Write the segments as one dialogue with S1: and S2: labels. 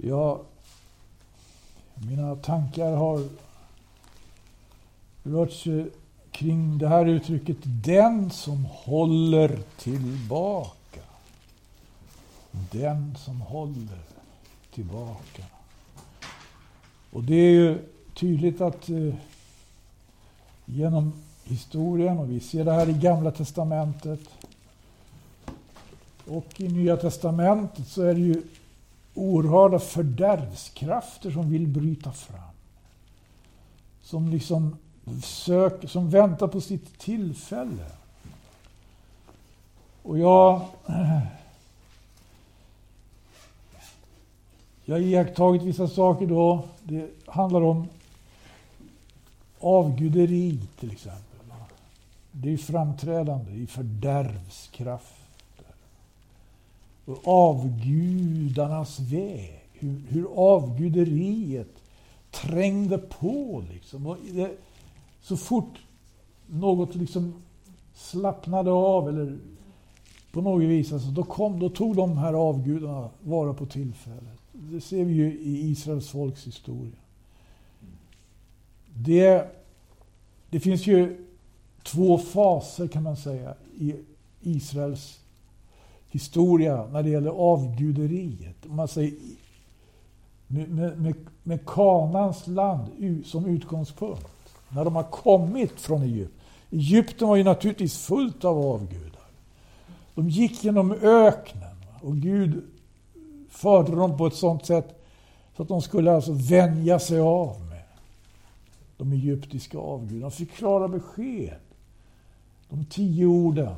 S1: Ja, mina tankar har rört sig kring det här uttrycket, den som håller tillbaka. Den som håller tillbaka. Och det är ju tydligt att genom historien, och vi ser det här i Gamla testamentet och i Nya testamentet, så är det ju oerhörda fördärvskrafter som vill bryta fram. Som liksom som väntar på sitt tillfälle. Och jag har iakttagit vissa saker då. Det handlar om avguderi till exempel. Det är framträdande i fördärvskrafter. Och avgudarnas väg. Hur avguderiet trängde på liksom. Och så fort något liksom slappnade av eller på något vis, alltså, då tog de här avgudarna vara på tillfället. Det ser vi ju i Israels folks historia. Det finns ju två faser kan man säga i Israels historia när det gäller avguderiet. Man säger med Kanans land som utgångspunkt. När de har kommit från Egypten. Egypten var ju naturligtvis fullt av avgudar. De gick genom öknen och Gud förde dem på ett sådant sätt så att de skulle alltså vänja sig av med de egyptiska avgudarna. De fick klara besked. De 10 orden.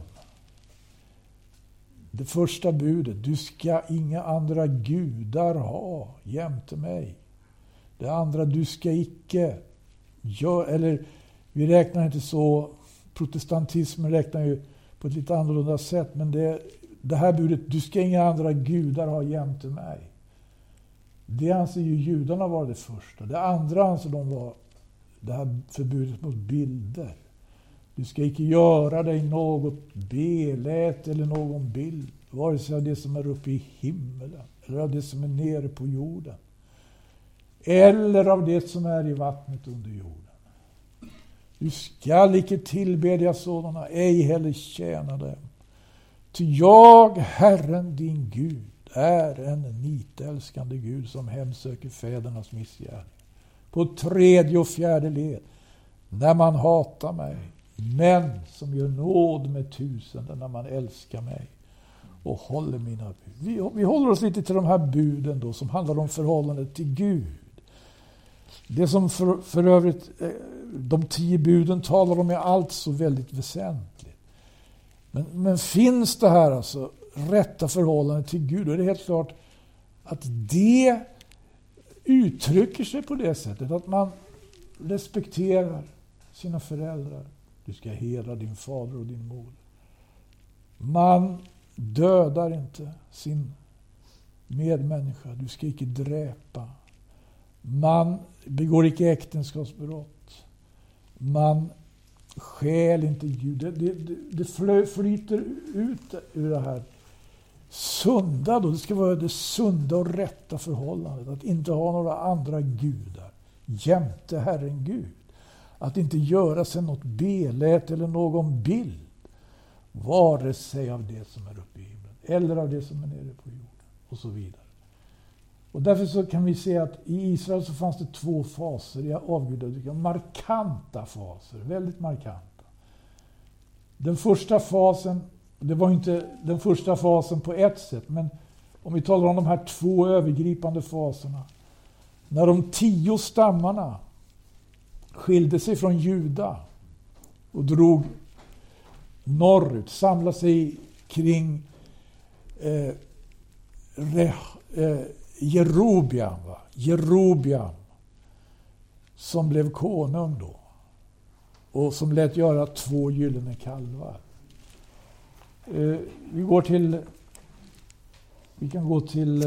S1: Det första budet, du ska inga andra gudar ha jämte mig. Det andra, du ska icke eller vi räknar inte så, protestantismen räknar ju på ett lite annorlunda sätt, men det här budet, du ska inga andra gudar ha jämte mig. Det anser ju judarna var det första. Det andra anser de var det här förbudet mot bilder. Du ska icke göra dig något belät eller någon bild, vare sig av det som är uppe i himmelen eller av det som är nere på jorden. Eller av det som är i vattnet under jorden. Du skall icke tillbedja sådana, ej heller tjäna dem. Ty jag, Herren din Gud, är en nitälskande Gud som hemsöker fädernas missgärning. På 3:e och 4:e led, när man hatar mig, men som gör nåd med 1000 när man älskar mig och håller mina bud. Vi håller oss lite till de här buden då, som handlar om förhållandet till Gud. Det som för övrigt de 10 buden talar om är allt så väldigt väsentligt. Men finns det här alltså rätta förhållandet till Gud, då är det helt klart att det uttrycker sig på det sättet att man respekterar sina föräldrar. Du ska hedra din fader och din mor. Man dödar inte sin medmänniska. Du ska icke dräpa. Man begår icke äktenskapsbrott. Man stjäl inte Gud. Det flyter ut ur det här sunda då. Det ska vara det sunda och rätta förhållandet. Att inte ha några andra gudar jämte Herren Gud. Att inte göra sig något belät eller någon bild. Vare sig av det som är uppe i himlen eller av det som är nere på jorden. Och så vidare. Och därför så kan vi se att i Israel så fanns det 2 faser i avgudadyrkan. Markanta faser. Väldigt markanta. Den första fasen, det var inte den första fasen på ett sätt. Men om vi talar om de här 2 övergripande faserna. När de 10 stammarna skilde sig från Juda och drog norrut, samlade sig kring Jerobiam som blev konung då och som lät göra 2 gyllene kalvar. Vi kan gå till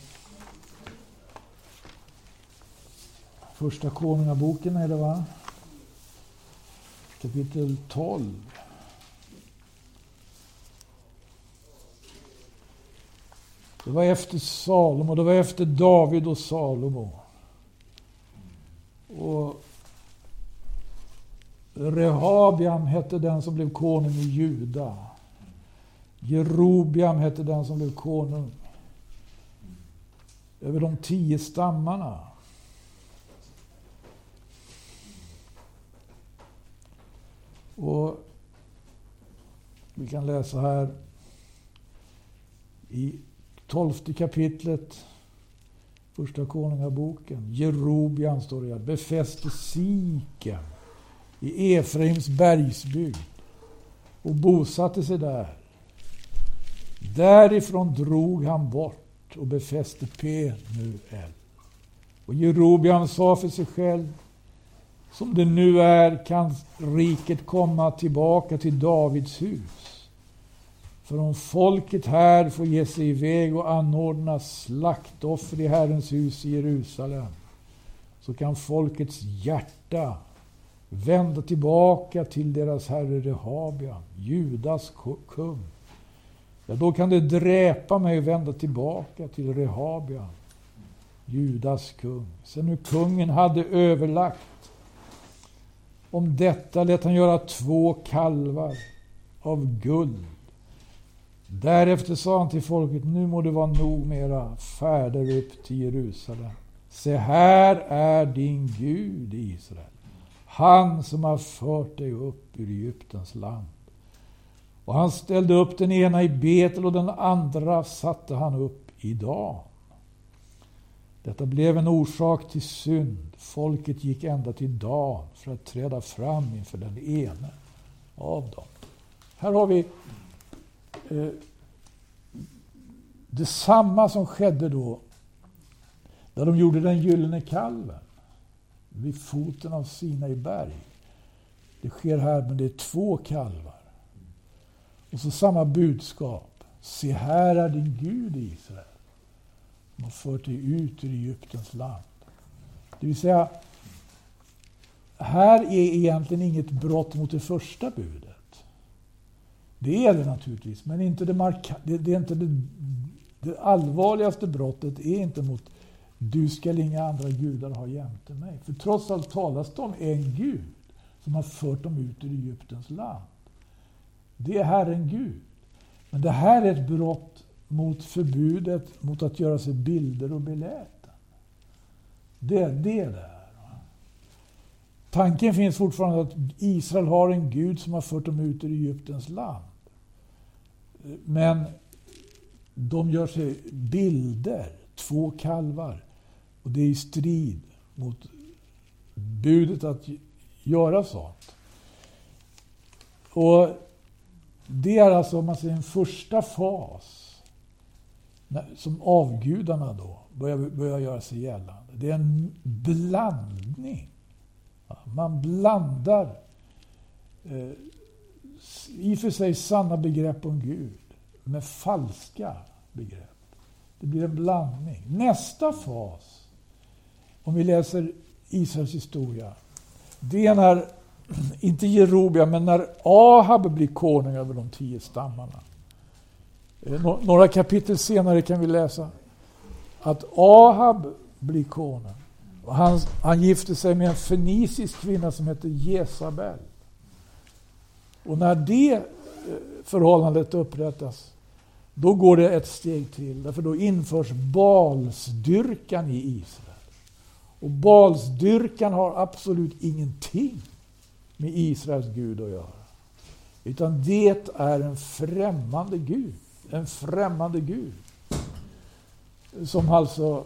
S1: första konungaboken är det, va? Kapitel 12. Det var efter Salomo, det var efter David och Salomo. Och Rehabiam hette den som blev konung i Juda. Jerobiam hette den som blev konung över de 10 stammarna. Och vi kan läsa här i 12:e kapitlet, första konungaboken. Jerobiam står det här, befäste Sikem i Efraims bergsbygd och bosatte sig där. Därifrån drog han bort och befäste Penuel. Och Jerobiam sa för sig själv, som det nu är kan riket komma tillbaka till Davids hus. För om folket här får ge sig iväg och anordna slaktoffer i Herrens hus i Jerusalem, så kan folkets hjärta vända tillbaka till deras herre Rehabiam, Judas kung. Ja, då kan det dräpa mig och vända tillbaka till Rehabiam, Judas kung. Sen nu kungen hade överlagt om detta lät han göra 2 kalvar av guld. Därefter sa han till folket, nu må det vara nog med era färder upp till Jerusalem. Se, här är din Gud Israel, han som har fört dig upp ur Egyptens land. Och han ställde upp den ena i Betel och den andra satte han upp i Dan. Detta blev en orsak till synd. Folket gick ända till Dan för att träda fram inför den ene av dem. Här har vi detsamma som skedde då där de gjorde den gyllene kalven vid foten av Sinai berg. Det sker här, men det är 2 kalvar. Och så samma budskap. Se, här är din Gud Israel, som har fört dig ut ur Egyptens land. Det vill säga, här är egentligen inget brott mot det första budet. Det är det naturligtvis, men inte det är inte det allvarligaste brottet är inte mot du ska inga andra gudar ha jämte mig. För trots allt talas det om en Gud som har fört dem ut ur Egyptens land. Det är Herren Gud. Men det här är ett brott mot förbudet mot att göra sig bilder och beläten. Det är det där. Tanken finns fortfarande att Israel har en Gud som har fört dem ut ur Egyptens land. Men de gör sig bilder, 2 kalvar. Och det är i strid mot budet att göra sånt. Och det är alltså, om man säger, en första fas som avgudarna då börjar göra sig gällande. Det är en blandning. Man blandar i och för sig sanna begrepp om Gud med falska begrepp. Det blir en blandning. Nästa fas, om vi läser Israels historia, det är när, inte Jerobiam, men när Ahab blir konung över de 10 stammarna. Några kapitel senare kan vi läsa att Ahab blir konung. Och han gifte sig med en fenicisk kvinna som heter Jezabel. Och när det förhållandet upprättas, då går det ett steg till. Därför då införs Balsdyrkan i Israel. Och Balsdyrkan har absolut ingenting med Israels Gud att göra. Utan det är en främmande Gud. En främmande Gud. Som alltså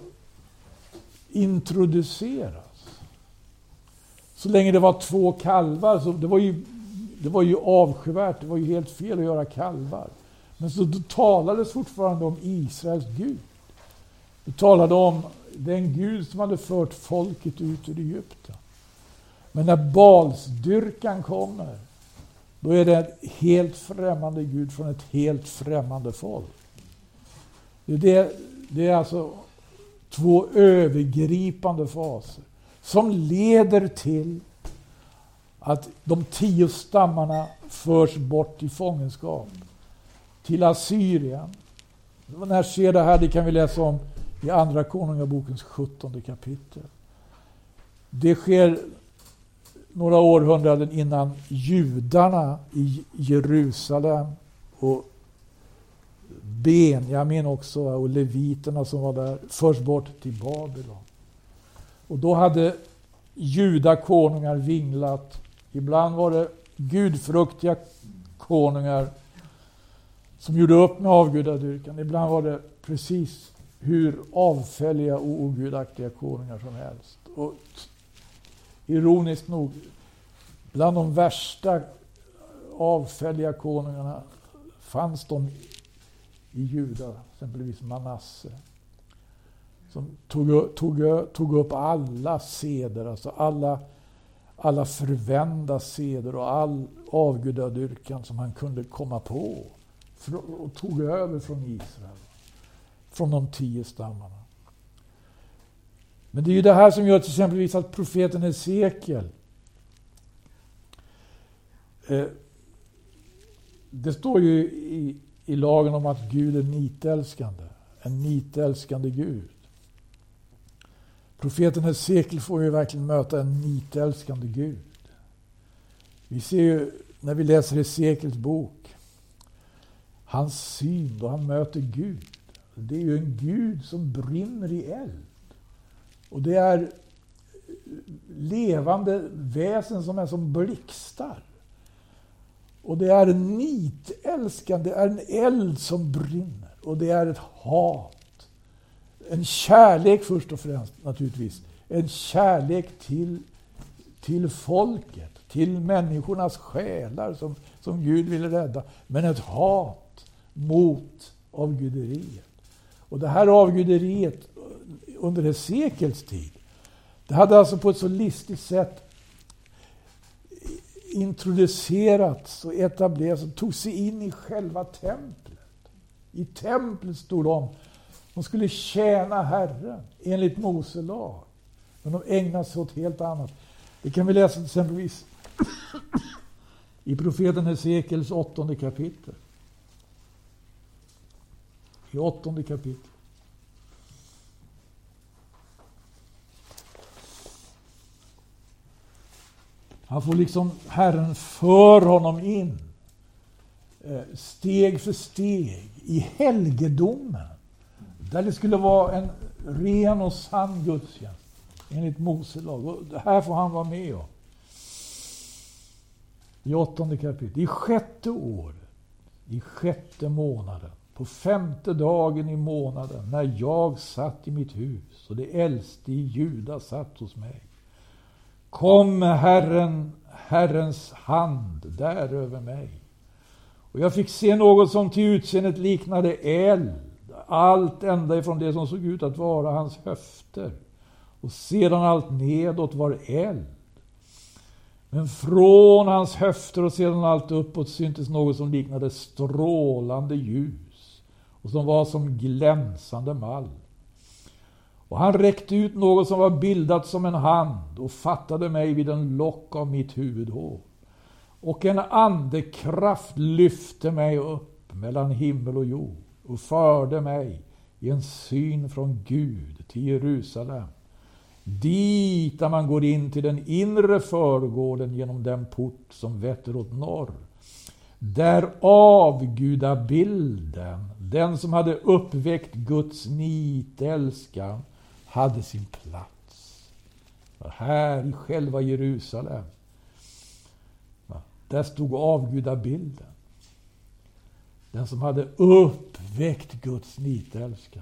S1: introduceras. Så länge det var 2 kalvar, så det var ju avskyvärt, det var ju helt fel att göra kalvar. Men så då talades fortfarande om Israels Gud. Det talade om den Gud som hade fört folket ut ur Egypten. Men när Balsdyrkan kommer, då är det ett helt främmande Gud från ett helt främmande folk. Det är alltså 2 övergripande faser som leder till att de 10 stammarna förs bort i fångenskap till Assyrien. När jag ser det här, det kan vi läsa om i andra Konungabokens 17 kapitel. Det sker några århundraden innan judarna i Jerusalem och Benjamin också och leviterna som var där förs bort till Babylon. Och då hade judakonungar vinglat. Ibland var det gudfruktiga konungar som gjorde upp med avgudadyrkan. Ibland var det precis hur avfälliga och ogudaktiga konungar som helst. Och ironiskt nog, bland de värsta avfälliga konungarna fanns de i Juda, exempelvis Manasse, som tog upp alla seder, alltså alla förvända seder och all avgudadyrkan som han kunde komma på och tog över från Israel, från de 10 stammarna. Men det är ju det här som gör till exempelvis att profeten Hesekiel, det står ju i lagen om att Gud är nitälskande, en nitälskande Gud. Profeten Hesekiel får ju verkligen möta en nitälskande Gud. Vi ser ju när vi läser Hesekiels bok hans syn då han möter Gud. Det är ju en Gud som brinner i eld. Och det är levande väsen som är som blixtar. Och det är en nitälskande, det är en eld som brinner. Och det är ett hat. En kärlek först och främst naturligtvis. En kärlek till folket, till människornas själar som Gud vill rädda. Men ett hat mot avguderiet. Och det här avguderiet under Hesekiels tid, det hade alltså på ett så listigt sätt introducerats och etablerats och tog sig in i själva templet. I templet stod de skulle tjäna Herren enligt Mose lag. Men de ägnade sig åt helt annat. Det kan vi läsa till exempelvis i profeten Hesekiels 8 kapitel. I 8 kapitel. Han får liksom Herren för honom in steg för steg i helgedomen. Där det skulle vara en ren och sann gudstjänst enligt Mose lag. Och det här får han vara med om. I 8 kapitel. I 6:e året, i 6:e månaden, på 5:e dagen i månaden, när jag satt i mitt hus och det äldste i Juda satt hos mig, kom Herrens hand där över mig. Och jag fick se något som till utseendet liknade eld. Allt ända ifrån det som såg ut att vara hans höfter. Och sedan allt nedåt var eld. Men från hans höfter och sedan allt uppåt syntes något som liknade strålande ljus. Och som var som glänsande mall. Och han räckte ut något som var bildat som en hand och fattade mig vid en lock av mitt huvudhår. Och en andekraft lyfte mig upp mellan himmel och jord och förde mig i en syn från Gud till Jerusalem. Dit där man går in till den inre förgården genom den port som vetter åt norr. Där avgudabilden, den som hade uppväckt Guds nitälskan, hade sin plats. Här i själva Jerusalem, där stod avgudabilden. Den som hade uppväckt Guds nitälskan.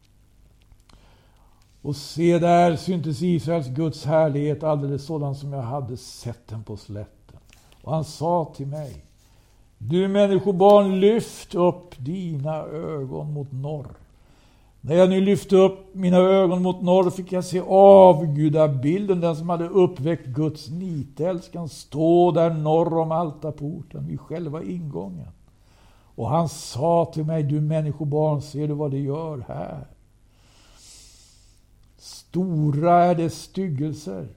S1: Och se, där syntes Israels Guds härlighet alldeles sådan som jag hade sett den på slätten. Och han sa till mig: du människobarn, lyft upp dina ögon mot norr. När jag nu lyfte upp mina ögon mot norr fick jag se avgudabilden, den som hade uppväckt Guds nitälskan, stå där norr om altarporten vid själva ingången. Och han sa till mig: du människobarn, ser du vad det gör här? Stora är det styggelser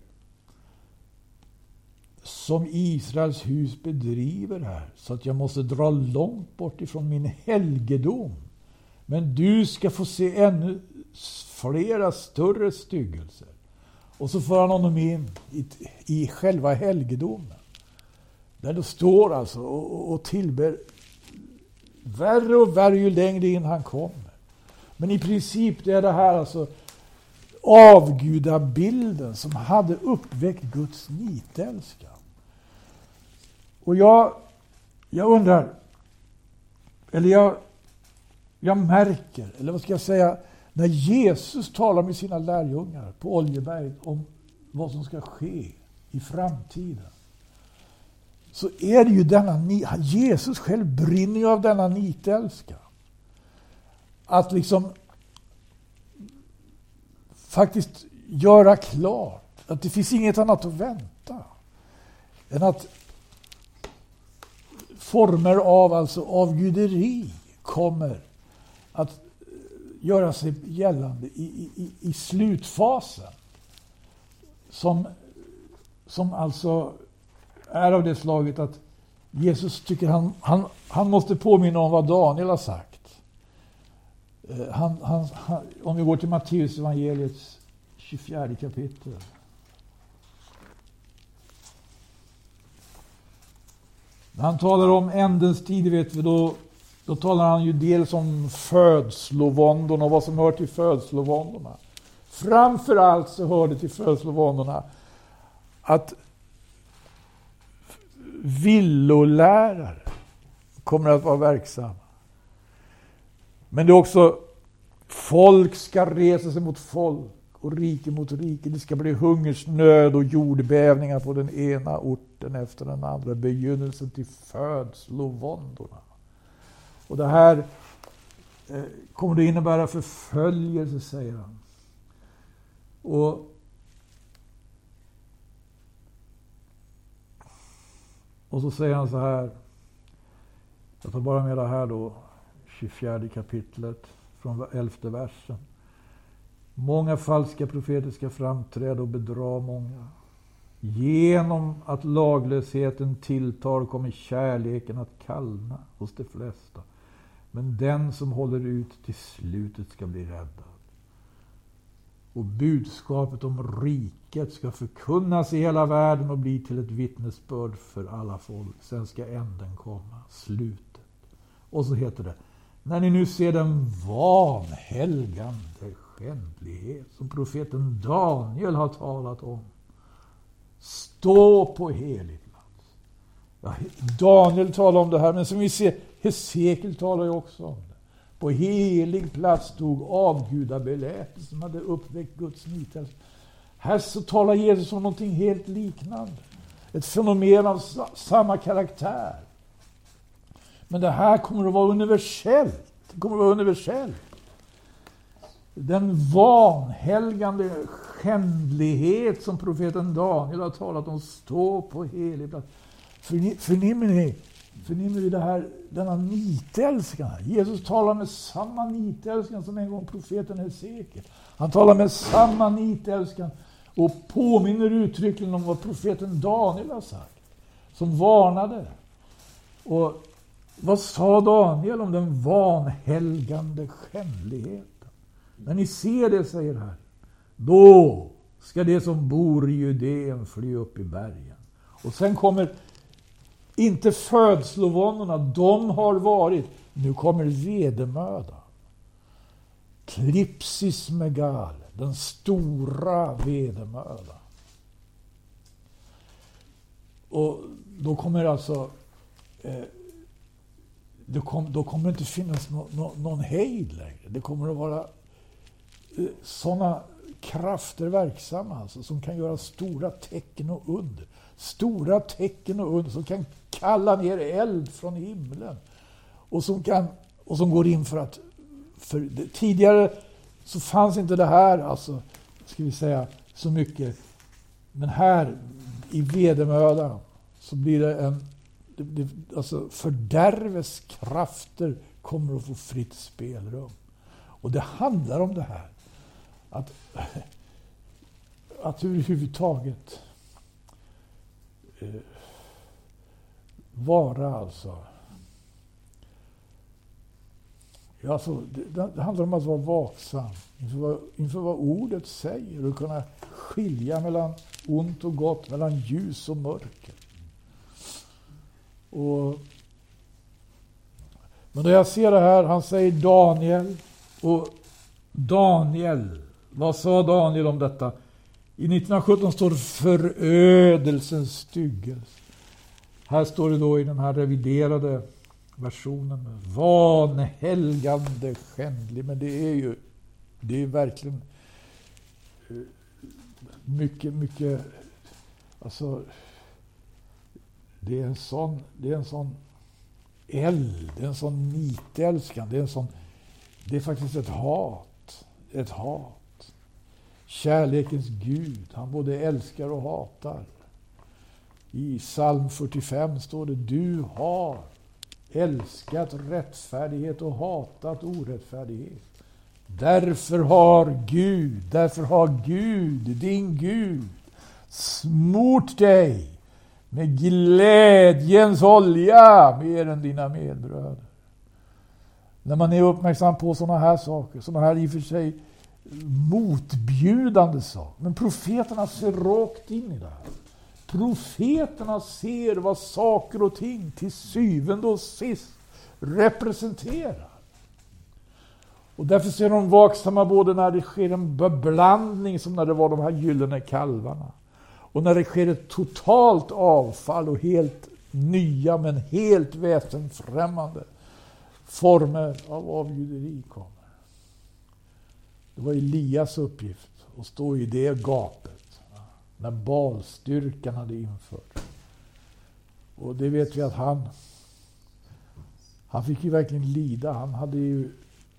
S1: som Israels hus bedriver här, så att jag måste dra långt bort ifrån min helgedom Men du ska få se ännu flera större styggelser. Och så för han honom in i själva helgedomen. Där det står alltså och tillber värre och värre ju längre in han kommer. Men i princip det är det här alltså avgudabilden som hade uppväckt Guds nitälskan. Och jag undrar, eller jag märker, eller vad ska jag säga, när Jesus talar med sina lärjungar på Oljeberg om vad som ska ske i framtiden, så är det ju Jesus själv brinner ju av denna nitälska. Att liksom faktiskt göra klart att det finns inget annat att vänta än att former av guderi kommer att göra sig gällande i slutfasen, som alltså är av det slaget att Jesus tycker han måste påminna om vad Daniel har sagt. Om vi går till Matteus evangeliets 24 kapitel. När han talar om ändens tid, vet vi, då talar han ju dels om födslovåndorna och vad som hör till födslovåndorna. Framförallt så hör det till födslovåndorna att villolärare kommer att vara verksamma. Men det är också folk ska resa sig mot folk och rike mot rike. Det ska bli hungersnöd och jordbävningar på den ena orten efter den andra. Begynnelsen till födslovåndorna. Och det här kommer det innebära förföljelse, säger han. Och så säger han så här. Jag tar bara med det här då. 24 kapitlet från 11:e versen. Många falska profeter ska framträda och bedra många. Genom att laglösheten tilltar kommer kärleken att kallna hos de flesta. Men den som håller ut till slutet ska bli räddad. Och budskapet om riket ska förkunnas i hela världen och bli till ett vittnesbörd för alla folk. Sen ska änden komma, slutet. Och så heter det: när ni nu ser den vanhelgande skändlighet som profeten Daniel har talat om, stå på helig plats. Ja, Daniel talar om det här, men som vi ser, Hesekiel talar ju också om det. På helig plats stod avgudabeläte som hade uppväckt Guds nitälskan. Här så talar Jesus om någonting helt liknande. Ett fenomen av samma karaktär. Men det här kommer att vara universellt. Det kommer att vara universellt. Den vanhelgande skändlighet som profeten Daniel har talat om, stå på helig plats. Förnimmer ni det här, denna nitälskan? Jesus talar med samma nitälskan som en gång profeten Hesekiel. Han talar med samma nitälskan och påminner uttryckligen om vad profeten Daniel har sagt, som varnade. Och vad sa Daniel om den vanhelgande skändligheten? När ni ser det, säger här, då ska det som bor i Judeen fly upp i bergen. Och sen kommer inte födslovåndorna, de har varit. Nu kommer vedermödan. Klipsis megal, den stora vedermödan. Och då kommer alltså då kommer det inte finnas någon hejd längre. Det kommer att vara sådana krafter verksamma alltså, som kan göra stora tecken och under. Stora tecken och under som kan kalla ner eld från himlen. Och som går in för tidigare så fanns inte det här, alltså, ska vi säga, så mycket. Men här i vedermödan så blir det alltså fördärves krafter kommer att få fritt spelrum. Och det handlar om det här. Att överhuvudtaget vara alltså Alltså, det handlar om att vara vaksam inför vad ordet säger och kunna skilja mellan ont och gott, mellan ljus och mörker. Men när jag ser det här, han säger Daniel, och Daniel, vad sa Daniel om detta? I 1917 står förödelsens styggelse. Här står det då i den här reviderade versionen vanhelgande skändlig, men det är verkligen mycket alltså det är en sån eld, det är en sån nitälskan, det är faktiskt ett hat. Kärlekens Gud, han både älskar och hatar. I psalm 45 står det: du har älskat rättfärdighet och hatat orättfärdighet. Därför har Gud, din Gud, smort dig med glädjens olja mer än dina medbröder. När man är uppmärksam på sådana här saker, sådana här i och för sig motbjudande saker. Men profeterna ser rakt in i det här. Profeterna ser vad saker och ting till syvende och sist representerar. Och därför ser de vaksamma både när det sker en beblandning, som när det var de här gyllene kalvarna, och när det sker ett totalt avfall och helt nya men helt väsensfrämmande former av avguderi kommer. Det var Elias uppgift att stå i det gapet när Balstyrkan hade infört. Och det vet vi att han fick ju verkligen lida. Han hade ju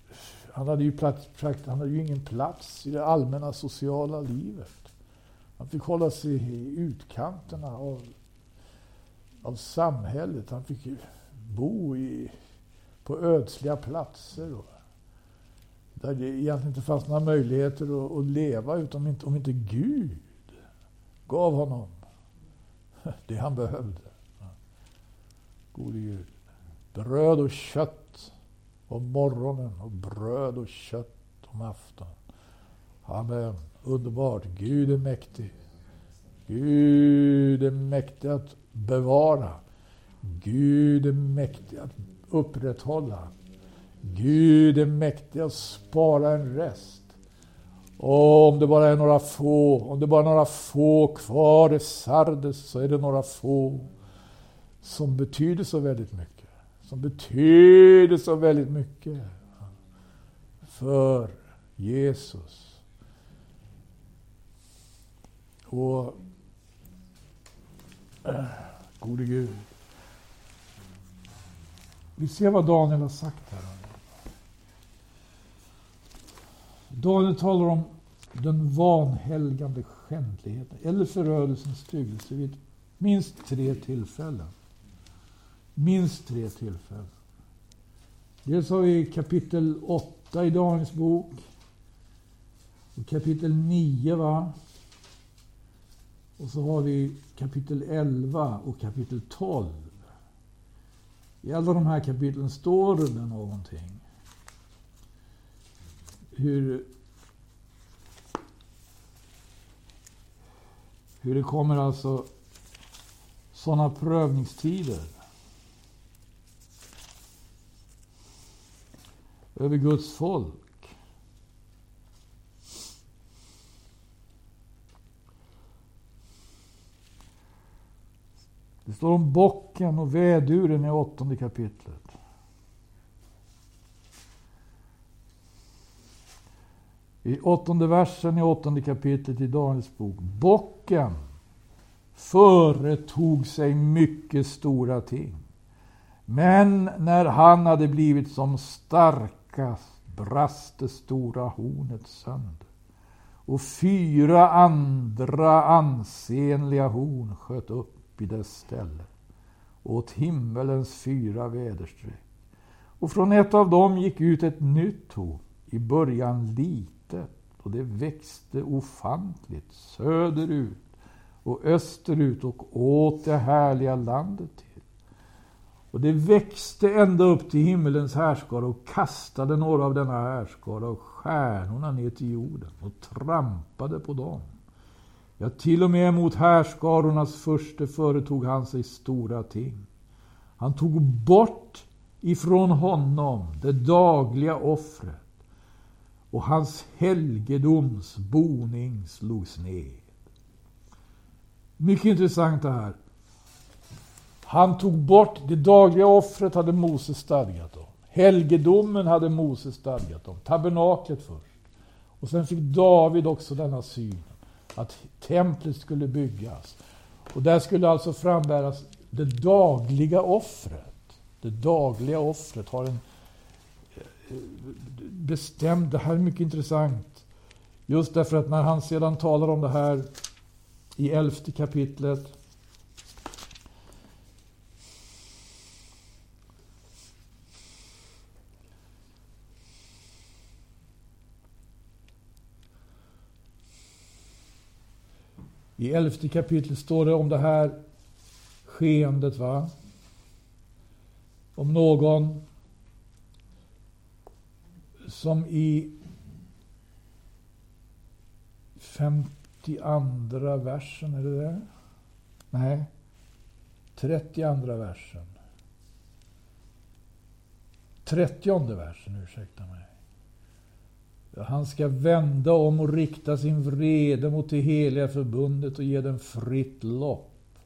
S1: ingen plats i det allmänna sociala livet. Han fick hålla sig i utkanterna av samhället. Han fick ju bo på ödsliga platser där det egentligen inte fanns några möjligheter att leva om inte Gud gav honom det han behövde. Gode Gud. Bröd och kött om morgonen och bröd och kött om aftonen. Amen. Underbart. Gud är mäktig. Gud är mäktig att bevara. Gud är mäktig att upprätthålla. Gud är mäktig att spara en rest. Och om det bara är några få kvar i Sardes, så är det några få som betyder så väldigt mycket. Som betyder så väldigt mycket för Jesus. Och gode Gud. Vi ser vad Daniel har sagt här. Daniel talar om den vanhelgande skändligheten eller förödelsens styggelse vid minst 3 tillfällen. Minst 3 tillfällen. Dels har vi kapitel 8 i Daniels bok. Och kapitel 9, va? Och så har vi kapitel 11 och kapitel 12. I alla de här kapitlen står det någonting. Hur det kommer alltså sådana prövningstider över Guds folk. Det står om bocken och väduren i 8:e kapitlet. I 8:e versen i 8:e kapitlet i Daniels bok. Bocken företog sig mycket stora ting. Men när han hade blivit som starkast brast det stora hornet sönder. Och 4 andra ansenliga horn sköt upp i dess ställe. Åt himmelens 4 väderstreck. Och från ett av dem gick ut ett nytt horn. I början litet. Och det växte ofantligt söderut och österut och åt det härliga landet till. Och det växte ända upp till himmelens härskara och kastade några av denna härskara och stjärnorna ner till jorden och trampade på dem. Ja, till och med mot härskarornas förste företog han sig stora ting. Han tog bort ifrån honom det dagliga offret, och hans helgedoms boning slogs ned. Mycket intressant det här. Han tog bort det dagliga offret, hade Moses stadgat om. Helgedomen hade Moses stadgat om. Tabernaklet först. Och sen fick David också denna syn, att templet skulle byggas. Och där skulle alltså frambäras det dagliga offret. Det dagliga offret har en bestämd, det här är mycket intressant. Just därför att när han sedan talar om det här i 11:e kapitlet, i 11:e kapitlet står det om det här skeendet, va? Om någon som i 52 versen, är det där? Nej, 32 versen. 30:e versen, ursäkta mig. Han ska vända om och rikta sin vrede mot det heliga förbundet och ge den fritt lopp.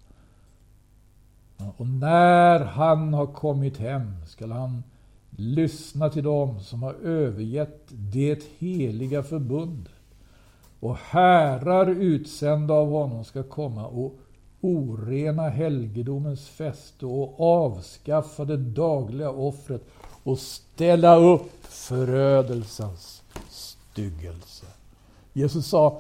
S1: Och när han har kommit hem ska han lyssna till dem som har övergett det heliga förbundet. Och herrar utsända av honom ska komma och orena helgedomens fäste och avskaffa det dagliga offret och ställa upp förödelsens styggelse. Jesus sa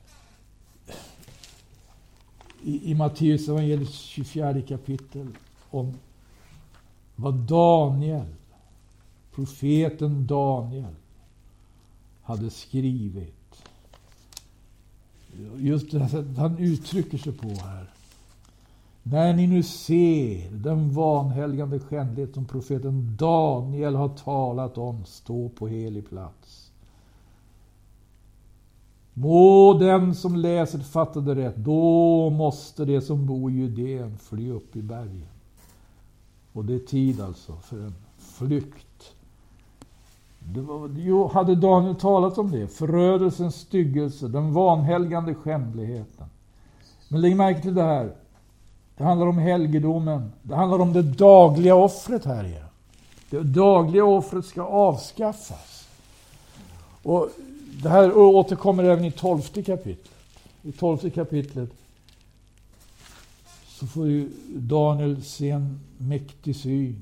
S1: i Matteus evangeliets 24 kapitel om vad Daniel, profeten Daniel, hade skrivit. Just det han uttrycker sig på här. När ni nu ser den vanhelgande skändlighet som profeten Daniel har talat om stå på helig plats. Må den som läser fatta det rätt, då måste det som bor i Judeen fly upp i bergen. Och det är tid alltså för en flykt. Hade Daniel talat om det? Förödelsens styggelse, den vanhelgande skändligheten. Men lägg märke till det här. Det handlar om helgedomen. Det handlar om det dagliga offret här igen. Det dagliga offret ska avskaffas. Och det här återkommer även i 12:e kapitlet. I 12:e kapitlet så får ju Daniel se en mäktig syn.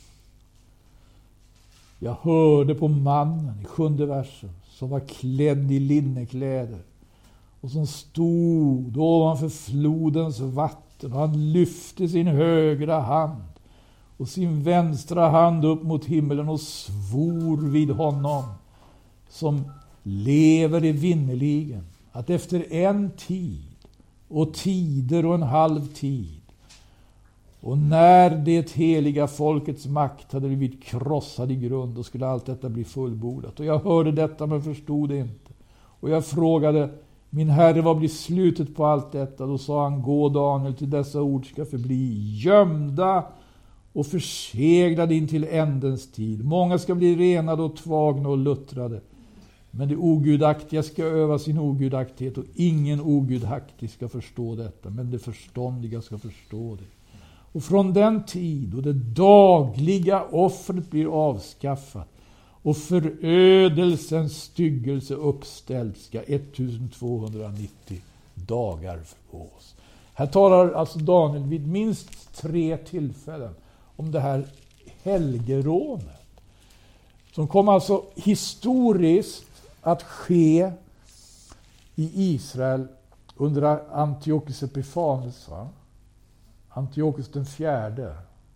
S1: Jag hörde på mannen i 7:e versen som var klädd i linnekläder och som stod ovanför flodens vatten, och han lyfte sin högra hand och sin vänstra hand upp mot himmelen och svor vid honom som lever evinnerligen att efter en tid och tider och en halv tid, och när det heliga folkets makt hade blivit krossad i grund, då skulle allt detta bli fullbordat. Och jag hörde detta men förstod det inte. Och jag frågade, min herre, vad blir slutet på allt detta? Då sa han, gå Daniel, till dessa ord ska förbli gömda och förseglade in till ändens tid. Många ska bli renade och tvagna och luttrade. Men det ogudaktiga ska öva sin ogudaktighet, och ingen ogudaktig ska förstå detta, men det förståndiga ska förstå det. Och från den tid då det dagliga offret blir avskaffat och förödelsens styggelse uppställd ska 1290 dagar förgås. Här talar alltså Daniel vid minst 3 tillfällen om det här helgerånet, som kom alltså historiskt att ske i Israel under Antiochus Epiphanes, va? Antiochus den 4.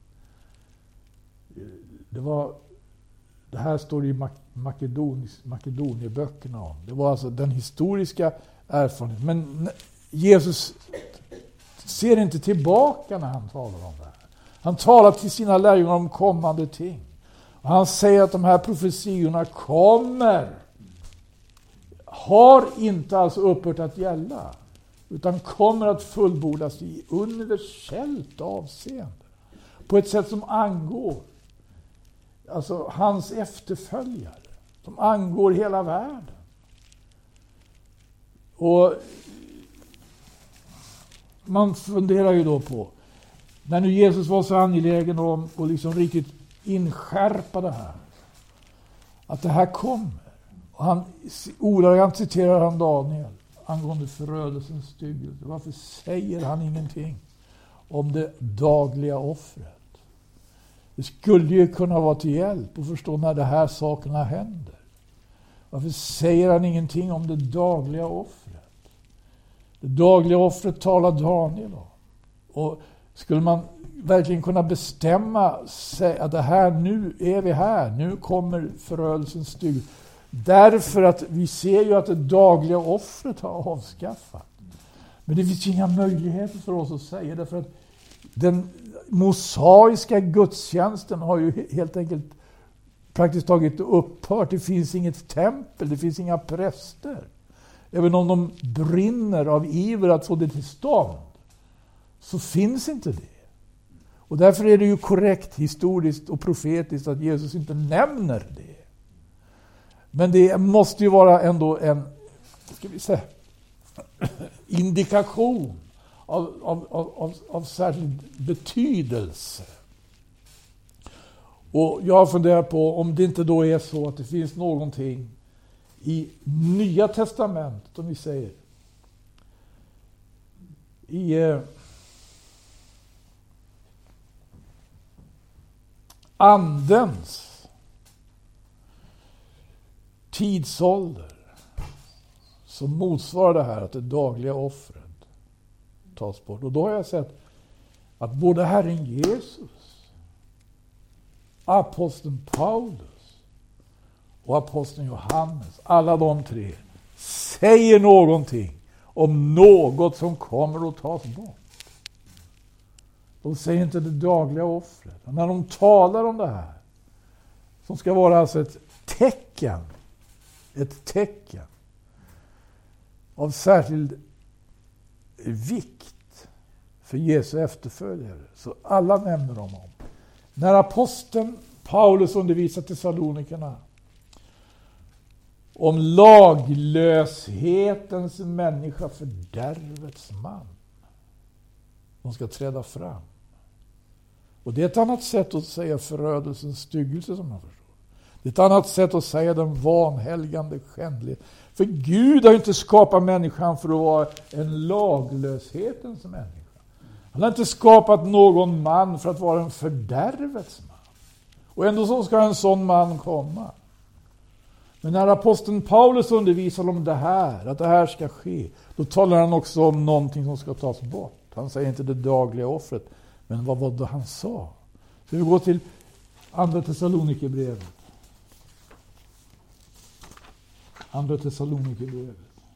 S1: Det här står i Makedonieböckerna om. Det var alltså den historiska erfarenheten. Men Jesus ser inte tillbaka när han talar om det här. Han talar till sina lärjungar om kommande ting. Och han säger att de här profetiorna har inte alltså upphört att gälla, utan kommer att fullbordas i universellt avseende. På ett sätt som angår alltså hans efterföljare. Som angår hela världen. Och man funderar ju då på, när nu Jesus var så angelägen om att liksom riktigt inskärpa det här, att det här kommer. Och han ordagrant citerar han Daniel angående förödelsens styggelse. Varför säger han ingenting om det dagliga offret? Det skulle ju kunna vara till hjälp att förstå när de här sakerna händer. Varför säger han ingenting om det dagliga offret? Det dagliga offret talar Daniel om. Och skulle man verkligen kunna bestämma sig att det här, nu är vi här, nu kommer förödelsens styggelse. Därför att vi ser ju att det dagliga offret har avskaffat. Men det finns inga möjligheter för oss att säga det, för att den mosaiska gudstjänsten har ju helt enkelt praktiskt taget upphört. Det finns inget tempel, det finns inga präster. Även om de brinner av iver att få det till stånd, så finns inte det. Och därför är det ju korrekt historiskt och profetiskt att Jesus inte nämner det. Men det måste ju vara ändå en, ska vi säga, indikation av särskild betydelse. Och jag funderar på om det inte då är så att det finns någonting i Nya testamentet, om vi säger, i andens tidsålder som motsvarar det här, att det dagliga offret tas bort. Och då har jag sett att både Herren Jesus, aposteln Paulus och aposteln Johannes, alla de tre säger någonting om något som kommer att tas bort. De säger inte det dagliga offret. Och när de talar om det här, som ska vara alltså ett tecken av särskild vikt för Jesu efterföljare, så alla nämner de om. När aposteln Paulus undervisar Thessalonikerna om laglöshetens människa, fördärvets man, de ska träda fram. Och det är ett annat sätt att säga förödelsens styggelse, som man förstår. Det är ett annat sätt att säga den vanhelgande skändlighet. För Gud har inte skapat människan för att vara en laglöshetens människa. Han har inte skapat någon man för att vara en fördärvets man. Och ändå så ska en sån man komma. Men när aposteln Paulus undervisar om det här, att det här ska ske, då talar han också om någonting som ska tas bort. Han säger inte det dagliga offret, men vad var det han sa? Så vi går till andra Thessalonikerbrevet. Andra Thessalonikerbrevet.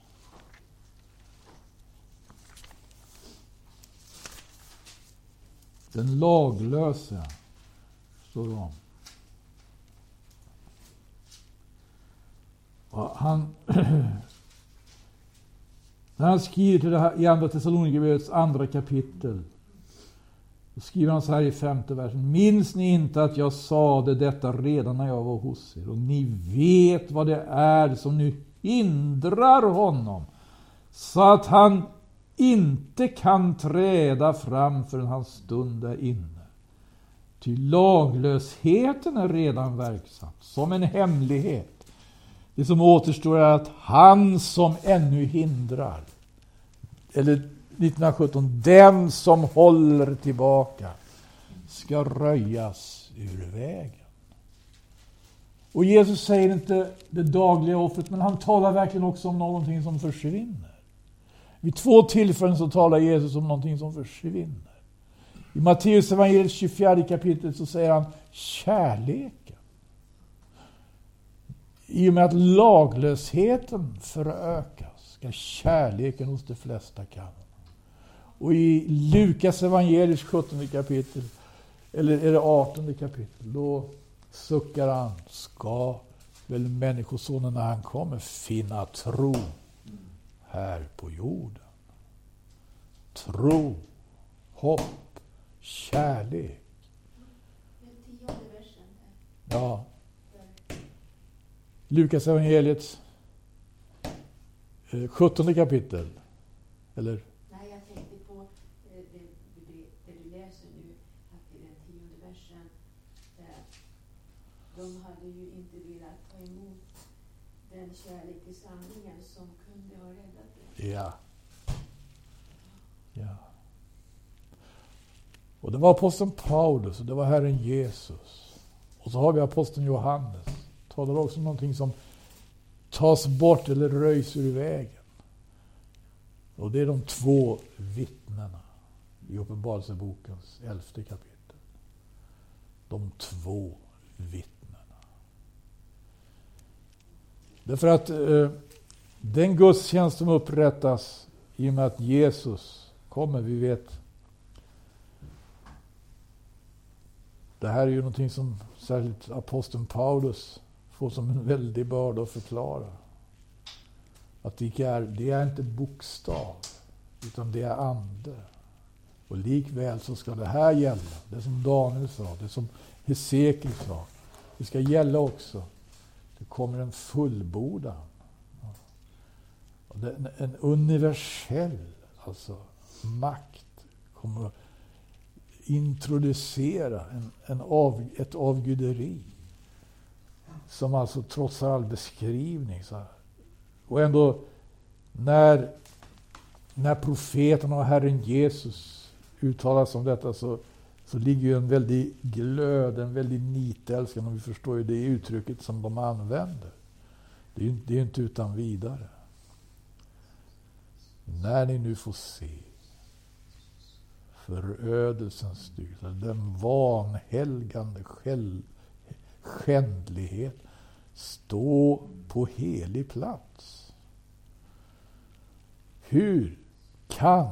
S1: Den laglösa, står det om. Han, när han skriver till det här i andra Thessalonikerbrevets andra kapitel, då skriver han så här i 5:e versen: minns ni inte att jag sade detta redan när jag var hos er, och ni vet vad det är som nu hindrar honom, så att han inte kan träda fram förrän hans stund är inne. Ty laglösheten är redan verksam som en hemlighet. Det som återstår är att han som ännu hindrar, eller 1917, den som håller tillbaka, ska röjas ur vägen. Och Jesus säger inte det dagliga offret, men han talar verkligen också om någonting som försvinner. Vid 2 tillfällen så talar Jesus om någonting som försvinner. I Matteus evangeliet 24 kapitel så säger han kärleken. I och med att laglösheten förökas ska kärleken hos de flesta kallas. Och i Lukas evangeliets 17 kapitel Eller är det 18 kapitel? Då suckar han, ska väl människosonen när han kommer finna tro här på jorden. Tro, hopp, kärlek.
S2: Den 10:e versen.
S1: Ja. Lukas evangeliets 17 kapitel. Eller?
S2: Nej, jag tänkte på det du läser nu, att i den 10:e versen, de hade ju inte velat ta emot den kärlek till sanningen som kunde ha räddat dem.
S1: Ja. Ja. Och det var aposteln Paulus och det var Herren Jesus. Och så har vi aposteln Johannes. Talar också om någonting som tas bort eller röjs ur vägen. Och det är de 2 vittnena i Uppenbarelsebokens 11:e kapitel. De 2 vittnena. Därför att den gudstjänst som upprättas i och med att Jesus kommer, vi vet. Det här är ju någonting som särskilt aposteln Paulus får som en väldig börda att förklara. Att det är inte bokstav, utan det är ande. Och likväl så ska det här gälla. Det som Daniel sa, det som Hesekiel sa. Det ska gälla också. Det kommer en fullbordan. En universell makt kommer att introducera ett avguderi som alltså trotsar all beskrivning. Och ändå när profeterna och Herren Jesus uttalas om detta så ligger ju en väldig glöd, en väldig nitälskan, och vi förstår ju det uttrycket som de använder. Det är inte utan vidare. När ni nu får se förödelsens styr, den vanhelgande skändlighet stå på helig plats. Hur kan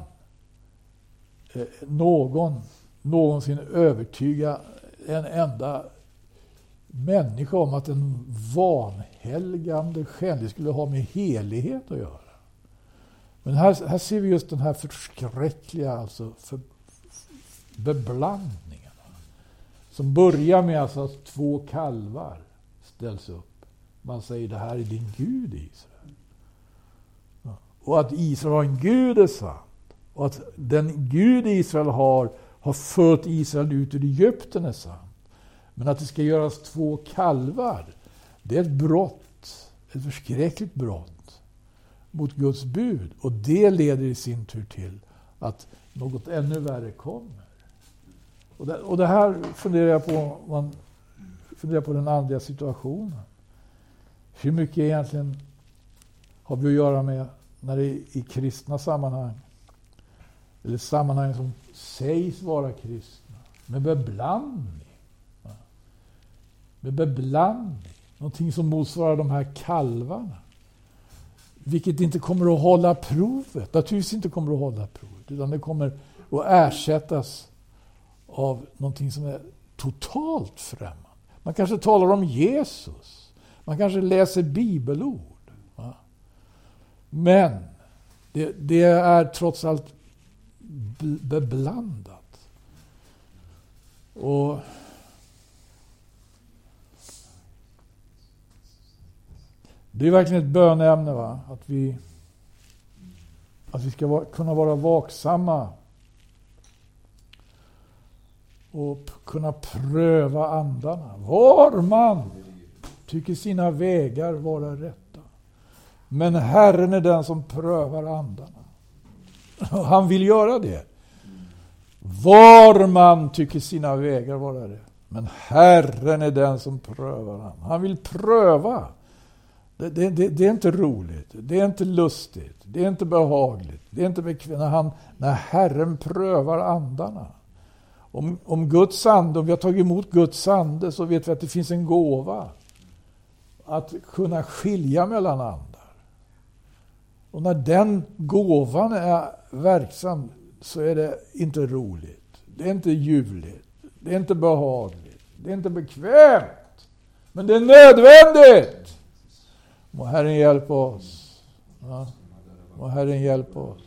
S1: någonsin övertyga en enda människa om att en vanhelgande skändlighet skulle ha med helighet att göra? Men här ser vi just den här förskräckliga beblandningen. Som börjar med att 2 kalvar ställs upp. Man säger det här är din Gud Israel. Och att Israel har en Gud är sant. Och att den Gud Israel har fört Israel ut ur Egypten är sant. Men att det ska göras 2 kalvar, det är ett brott. Ett förskräckligt brott mot Guds bud. Och det leder i sin tur till att något ännu värre kommer. Och det här funderar jag på, man funderar på den andliga situationen. Hur mycket egentligen har vi att göra med när det är i kristna sammanhang, eller sammanhang som sägs vara kristna, med beblandning. Med beblandning. Någonting som motsvarar de här kalvarna. Vilket inte kommer att hålla provet. Naturligtvis inte kommer att hålla provet. Utan det kommer att ersättas av någonting som är totalt främmande. Man kanske talar om Jesus. Man kanske läser bibelord. Va? Men det är trots allt beblandat. Och det är verkligen ett bönämne, va? Att vi ska kunna vara vaksamma och kunna pröva andarna. Var man tycker sina vägar vara rätta. Men Herren är den som prövar andarna. Han vill göra det. Var man tycker sina vägar vara rätta. Men Herren är den som prövar andarna. Han vill pröva. Det är inte roligt. Det är inte lustigt. Det är inte behagligt. Det är inte bekvämt när Herren prövar andarna. Om Guds ande, om vi har tagit emot Guds ande, så vet vi att det finns en gåva att kunna skilja mellan andar. Och när den gåvan är verksam så är det inte roligt. Det är inte ljuvligt. Det är inte behagligt. Det är inte bekvämt. Men det är nödvändigt. Må Herren hjälpa oss. Ja. Må Herren hjälpa oss.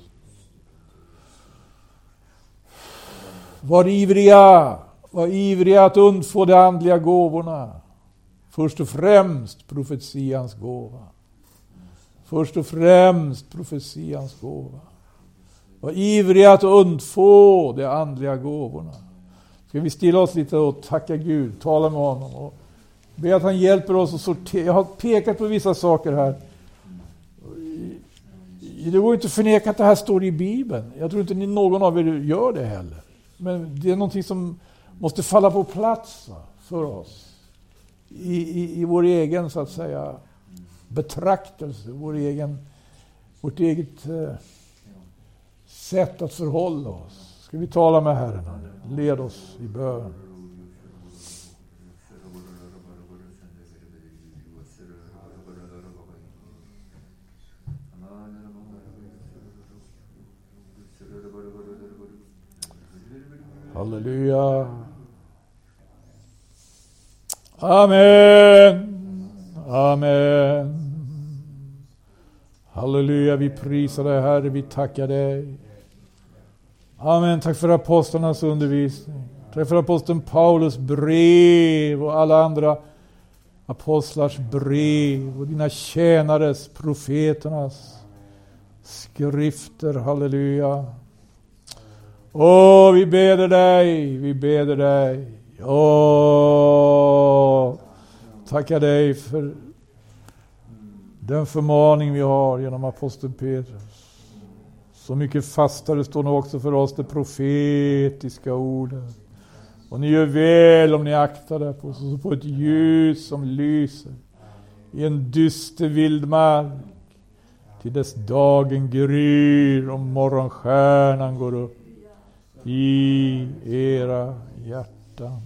S1: Var ivriga att undfå de andliga gåvorna. Först och främst profetians gåva. Var ivriga att undfå de andliga gåvorna. Ska vi stilla oss lite och tacka Gud, tala med honom och be att han hjälper oss att sortera. Jag har pekat på vissa saker här. Det går inte att förneka att det här står i Bibeln. Jag tror inte någon av er gör det heller. Men det är någonting som måste falla på plats för oss. I vår egen, så att säga, betraktelse. Vårt eget sätt att förhålla oss. Ska vi tala med Herren? Led oss i bön. Halleluja. Amen. Halleluja, vi prisar dig Herre, vi tackar dig. Amen, tack för apostlarnas undervisning. Tack för aposteln Paulus brev och alla andra apostlars brev och dina tjänares, profeternas skrifter. Halleluja. Vi beder dig. Tackar dig för den förmaning vi har genom aposteln Petrus. Så mycket fastare står nu också för oss det profetiska ordet. Och ni gör väl om ni aktar det på ett ljus som lyser i en dyster vildmark till dess dagen gryr och morgonstjärnan går upp i era hjärtan.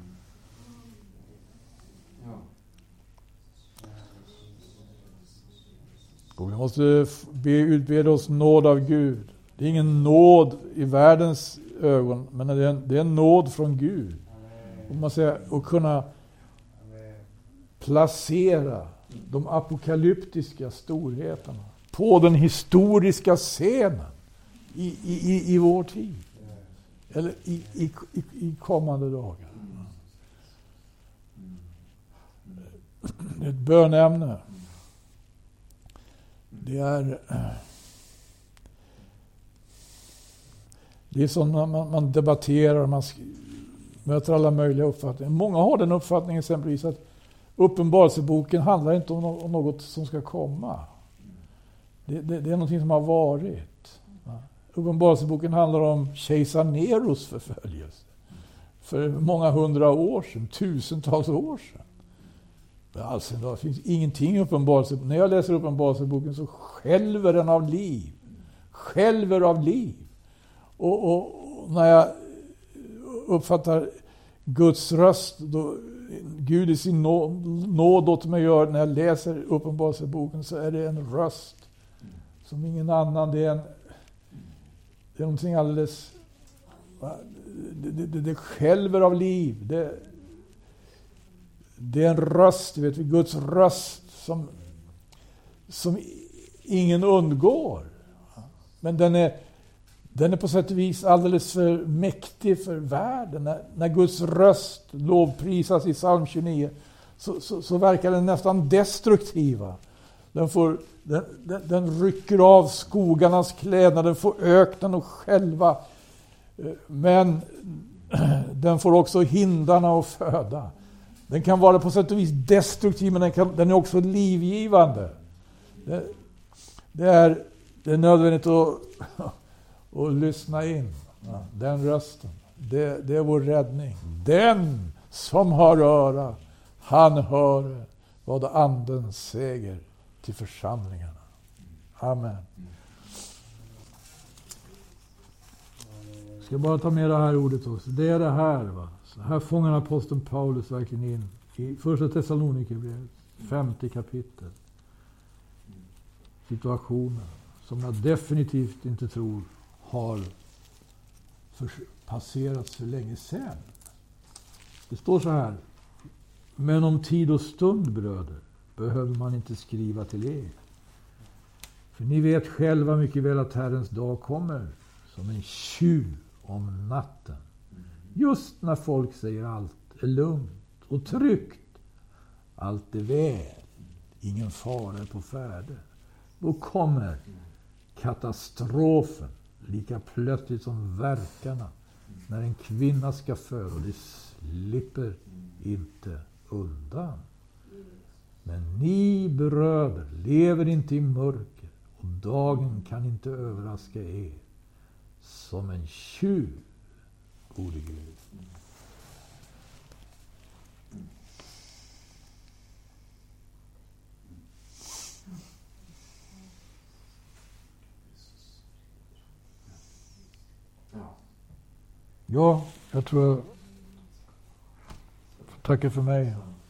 S1: Och vi måste utbeda oss nåd av Gud. Det är ingen nåd i världens ögon, men det är en nåd från Gud. Och man säger att kunna placera de apokalyptiska storheterna på den historiska scenen i vår tid. Eller i kommande dagar. Det är ett bönämne. Det är som när man debatterar, man möter alla möjliga uppfattningar. Många har den uppfattningen exempelvis att Uppenbarelseboken handlar inte om något som ska komma. Det är någonting som har varit. Uppenbarelseboken handlar om kejsar Neros förföljelse. För många hundra år sedan, tusentals år sedan. Alltså, det finns ingenting i Uppenbarelseboken. När jag läser Uppenbarelseboken så skälver den av liv. Skälver av liv. Och när jag uppfattar Guds röst, då Gud i sin nåd åt mig gör när jag läser Uppenbarelseboken, så är det en röst som ingen annan. Det är någonting alldeles... Det skälver av liv. Det är en röst, vet vi, Guds röst som ingen undgår. Men den är på sätt och vis alldeles för mäktig för världen. När Guds röst lovprisas i psalm 29 så verkar den nästan destruktiva. Den rycker av skogarnas kläder, den får öknen och själva. Men den får också hindarna att föda. Den kan vara på sätt och vis destruktiv, men den är också livgivande. Det är nödvändigt att lyssna in den rösten. Det är vår räddning. Den som har öra, han hör vad anden säger till församlingarna. Amen. Jag ska bara ta med det här ordet också. Det är det här, va. Så här fångar aposteln Paulus verkligen in i första Thessalonikerbrevet, 5:e kapitel. Situationen som jag definitivt inte tror har passerats för länge sedan. Det står så här: men om tid och stund, bröder, behöver man inte skriva till er. För ni vet själva mycket väl att Herrens dag kommer som en tjuv om natten. Just när folk säger allt är lugnt och tryggt. Allt är väl. Ingen fara är på färde. Då kommer katastrofen lika plötsligt som verkarna när en kvinna ska föda, och det slipper inte undan. Men ni bröder lever inte i mörker, och dagen kan inte överraska er som en tjuv, gode Gud. Ja, jag tror jag får tacka för mig.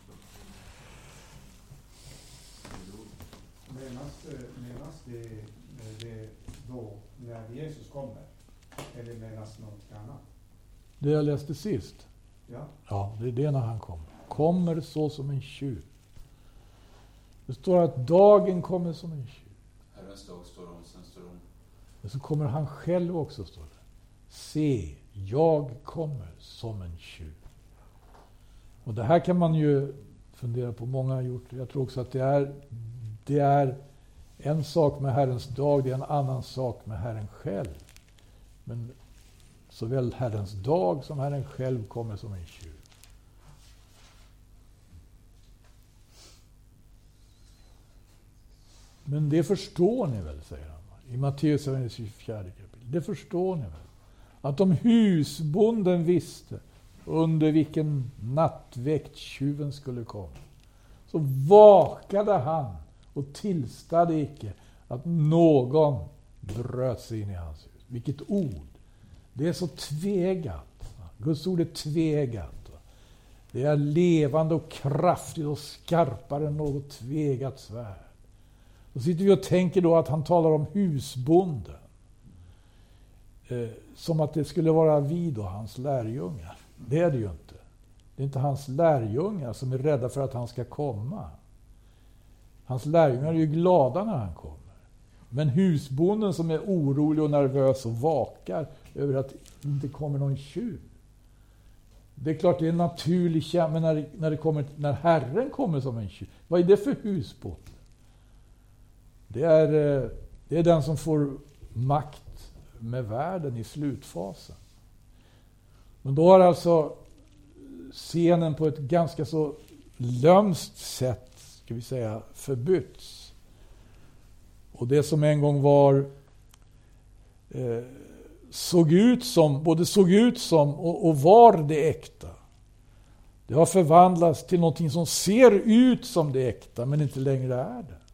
S3: Menas det då när Jesus kommer? Eller menas något annat?
S1: Det jag läste sist.
S3: Ja.
S1: Ja, det är det när han kommer. Kommer så som en tjuv. Det står att dagen kommer som en tjuv.
S4: Herrens dag står om, sen står om.
S1: Men så kommer han själv också, står det. Se, jag kommer som en tjuv. Och det här kan man ju fundera på. Många har gjort det. Jag tror också att det är en sak med Herrens dag, det är en annan sak med Herren själv. Men såväl Herrens dag som Herren själv kommer som en tjuv. Men det förstår ni väl, säger han i Matteus 24 kapitel. Det förstår ni väl? Att om husbonden visste under vilken nattväkt tjuven skulle komma, så vakade han och tillstade icke att någon bröt sig in i hans hus. Vilket ord! Det är så tvegat. Guds ord är tvegat. Det är levande och kraftigt och skarpare än något tvegat svärd. Då sitter vi och tänker då att han talar om husbonden. Som att det skulle vara vi och hans lärjungar. Det är det ju inte. Det är inte hans lärjungar som är rädda för att han ska komma. Hans lärjungar är ju glada när han kommer. Men husbonden som är orolig och nervös och vakar över att det inte kommer någon tjuv. Det är klart det är en naturlig känsla, men när Herren kommer som en tjuv. Vad är det för husbonde? Det är den som får makt med världen i slutfasen. Men då har alltså scenen på ett ganska så lömskt sätt, ska vi säga, förbytts. Och det som en gång var såg ut som och var det äkta, det har förvandlats till någonting som ser ut som det äkta men inte längre är det.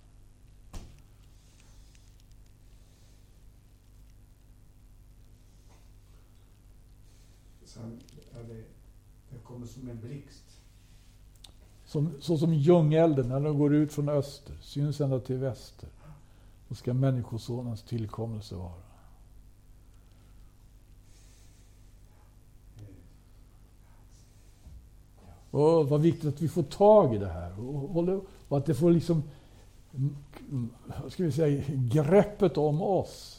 S3: Sen det kommer som en blixt.
S1: Så som ljungelden när den går ut från öster, syns ända till väster. Då ska människosonens tillkommelse vara. Och vad viktigt att vi får tag i det här. Och att det får liksom, ska vi säga, greppet om oss.